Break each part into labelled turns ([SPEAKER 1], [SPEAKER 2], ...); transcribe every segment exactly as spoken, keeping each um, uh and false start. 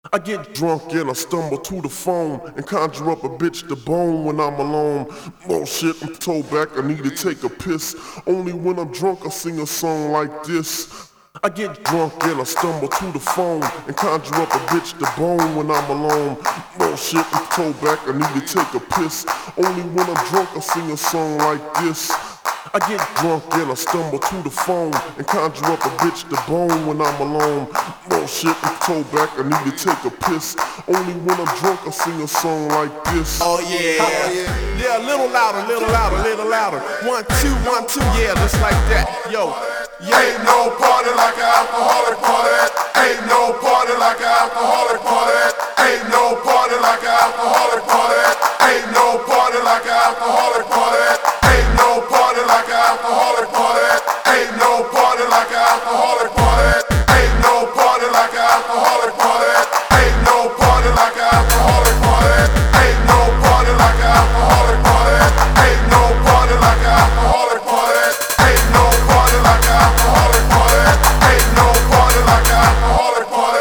[SPEAKER 1] I get drunk and I stumble to the phone and conjure up a bitch to bone when I'm alone. Bullshit, I'm told back I need to take a piss. Only when I'm drunk I sing a song like this. I get drunk and I stumble to the phone and conjure up a bitch to bone when I'm alone. Bullshit, I'm told back I need to take a piss. Only when I'm drunk I sing a song like this. I get drunk and I stumble to the phone and conjure up a bitch to bone when I'm alone. Bullshit, I'm told back I need to take a piss. Only when I'm drunk I sing a song like this.
[SPEAKER 2] Oh yeah, oh, yeah, yeah, a little louder, little louder, little louder. One, two, one, two, yeah, just like that. Yo,
[SPEAKER 3] yeah. Ain't no party like an alcoholic party. Ain't no party like an alcoholic party. Ain't no party like an alcoholic party. Ain't no party like an alcoholic party. Ain't no party like an alcoholic party. Ain't no party like an alcoholic party. Ain't no party like an alcoholic party. Ain't no party like an alcoholic party. Ain't no party like an alcoholic party. Ain't no party like an alcoholic party. Ain't no party like an alcoholic party. Ain't no party like an alcoholic party.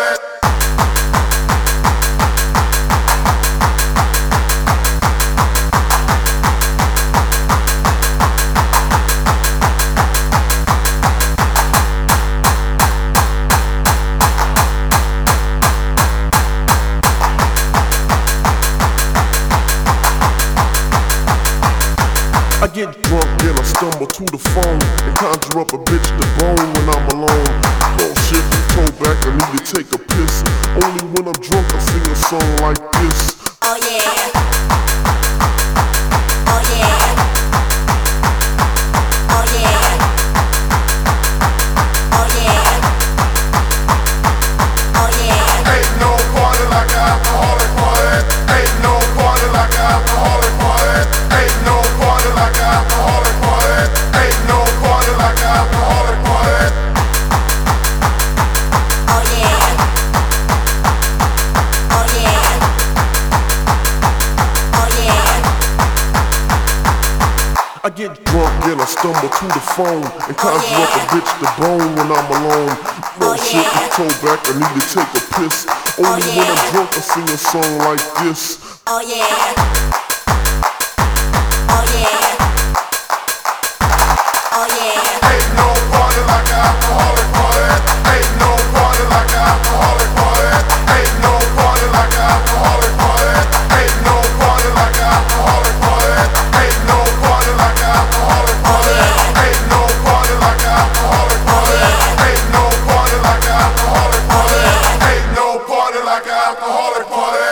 [SPEAKER 1] I get drunk and I stumble to the phone and conjure up a bitch to bone when I'm alone. Bullshit, I'm told back I need to take a piss. Only when I'm drunk I sing a song like this.
[SPEAKER 4] Oh yeah. Oh yeah. Oh yeah. Oh yeah. Oh yeah.
[SPEAKER 3] Ain't no party like an alcoholic party. Ain't no party like an alcoholic party. Ain't no party like an alcoholic party. Ain't no party like an alcoholic party.
[SPEAKER 4] Oh yeah. Oh yeah. Oh yeah.
[SPEAKER 1] I get drunk and I stumble to the phone and conjure up a bitch to bone when I'm alone. Bullshit, I'm told back I need to take a piss. Only when I'm drunk I sing a song like this.
[SPEAKER 4] Oh yeah. Oh yeah. Oh yeah.
[SPEAKER 3] Ain't no party like an alcoholic party. Ain't no party like an alcoholic party. Ain't no party like an alcoholic party. Ain't no party like an alcoholic party. Ain't no party like an alcoholic party. Ain't no party like an alcoholic party. Ain't no party like an alcoholic party. Ain't no party like an alcoholic party.